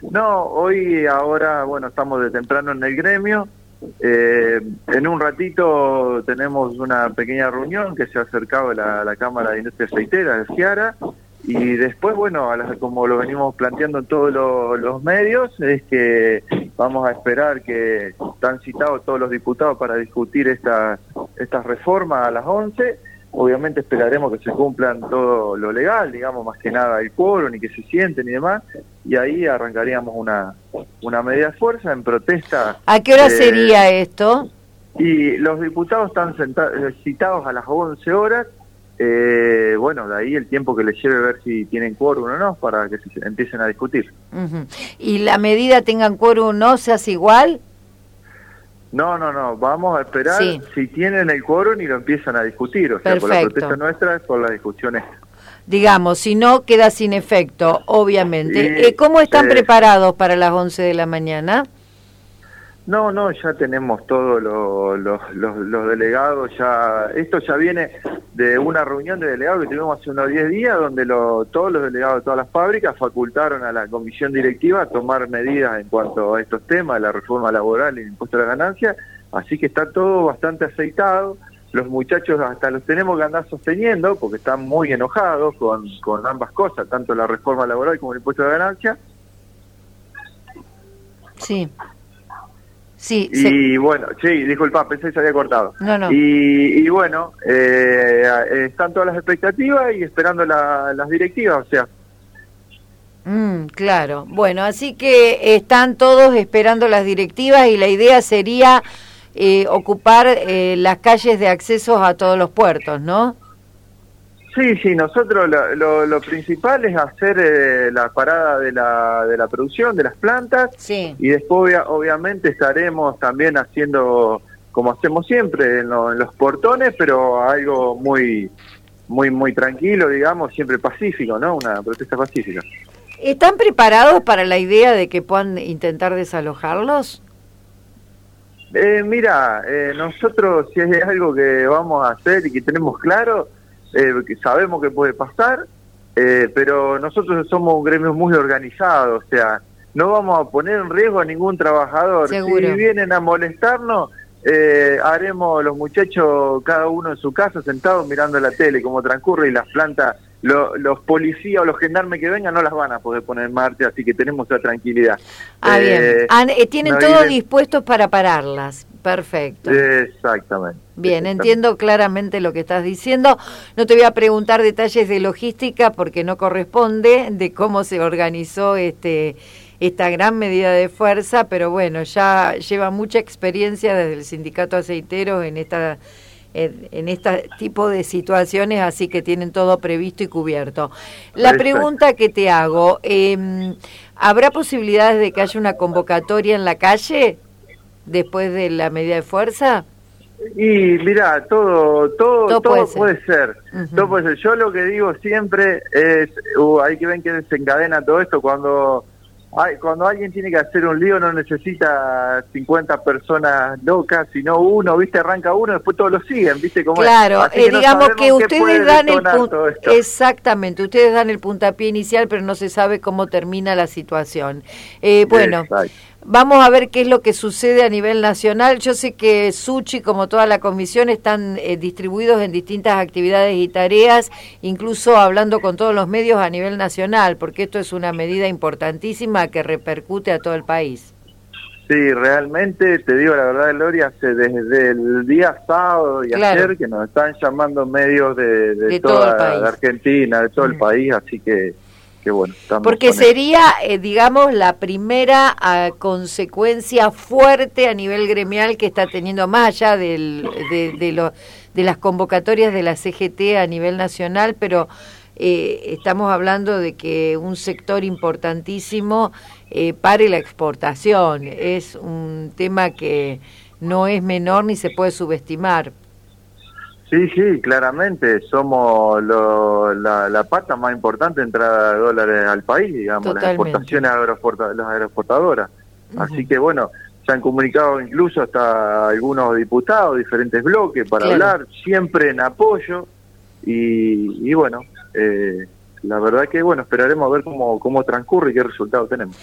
No, ahora, bueno, estamos de temprano en el gremio. En un ratito tenemos una pequeña reunión que se ha acercado a la Cámara de Industria Aceitera de Ciara. Y después, bueno, como lo venimos planteando en todos los medios, es que vamos a esperar que están citados todos los diputados para discutir esta reforma a las 11. Obviamente esperaremos que se cumplan todo lo legal, digamos, más que nada el quórum y que se sienten y demás, y ahí arrancaríamos una medida de fuerza en protesta. ¿A qué hora sería esto? Y los diputados están citados a las 11 horas. Bueno, de ahí el tiempo que les lleve ver si tienen quórum o no, para que se empiecen a discutir. ¿Y la medida tengan quórum o no, se hace igual? No, vamos a esperar si tienen el quórum y lo empiezan a discutir, o sea, por la protesta nuestra es por la discusión esta. Digamos, si no, queda sin efecto, obviamente. ¿Cómo están preparados para las 11 de la mañana? No, ya tenemos todos los delegados, esto ya viene de una reunión de delegados que tuvimos hace unos 10 días, donde todos los delegados de todas las fábricas facultaron a la comisión directiva a tomar medidas en cuanto a estos temas, la reforma laboral y el impuesto a la ganancia, así que está todo bastante aceitado. Los muchachos hasta los tenemos que andar sosteniendo, porque están muy enojados con ambas cosas, tanto la reforma laboral como el impuesto a la ganancia. Sí. Y bueno, disculpa, pensé que se había cortado. No. Y bueno, están todas las expectativas y esperando las directivas, o sea. Claro. Bueno, así que están todos esperando las directivas y la idea sería ocupar las calles de acceso a todos los puertos, ¿no? Sí, nosotros lo principal es hacer la parada de la producción, de las plantas, y después obviamente estaremos también haciendo, como hacemos siempre, en los portones, pero algo muy tranquilo, digamos, siempre pacífico, ¿no? Una protesta pacífica. ¿Están preparados para la idea de que puedan intentar desalojarlos? Mira, nosotros si es algo que vamos a hacer y que tenemos claro, que sabemos que puede pasar, pero nosotros somos un gremio muy organizado, o sea, no vamos a poner en riesgo a ningún trabajador. Seguro. Si vienen a molestarnos, haremos los muchachos cada uno en su casa sentados mirando la tele como transcurre, y las plantas, los policías o los gendarmes que vengan no las van a poder poner en marcha, así que tenemos la tranquilidad. Bien. Tienen todo dispuestos para pararlas. Perfecto. Exactamente. Bien, entiendo claramente lo que estás diciendo. No te voy a preguntar detalles de logística porque no corresponde, de cómo se organizó esta gran medida de fuerza, pero bueno, ya lleva mucha experiencia desde el sindicato aceitero en este tipo de situaciones, así que tienen todo previsto y cubierto. La pregunta que te hago, ¿habrá posibilidades de que haya una convocatoria en la calle después de la medida de fuerza? Y mira, todo puede ser. Uh-huh. Todo puede ser. Yo lo que digo siempre es, hay que ver que desencadena todo esto, cuando alguien tiene que hacer un lío no necesita 50 personas locas, sino uno, ¿viste? Arranca uno, después todos lo siguen, ¿viste? Como claro, digamos que ustedes dan exactamente, ustedes dan el puntapié inicial, pero no se sabe cómo termina la situación. Bueno, exacto. Vamos a ver qué es lo que sucede a nivel nacional. Yo sé que Suchi, como toda la comisión, están distribuidos en distintas actividades y tareas, incluso hablando con todos los medios a nivel nacional, porque esto es una medida importantísima que repercute a todo el país. Sí, realmente, te digo la verdad, Gloria, desde el día sábado y ayer que nos están llamando medios de toda la Argentina, de todo el país, así que bueno, porque sería, digamos, la primera consecuencia fuerte a nivel gremial que está teniendo, más allá de las convocatorias de la CGT a nivel nacional, pero estamos hablando de que un sector importantísimo pare la exportación. Es un tema que no es menor ni se puede subestimar. Sí, claramente somos la pata más importante de entrada de dólares al país, digamos. Totalmente. Las exportaciones las agroexportadoras. Uh-huh. Así que bueno, se han comunicado incluso hasta algunos diputados, diferentes bloques para hablar, siempre en apoyo, y bueno, la verdad que bueno, esperaremos a ver cómo transcurre y qué resultado tenemos.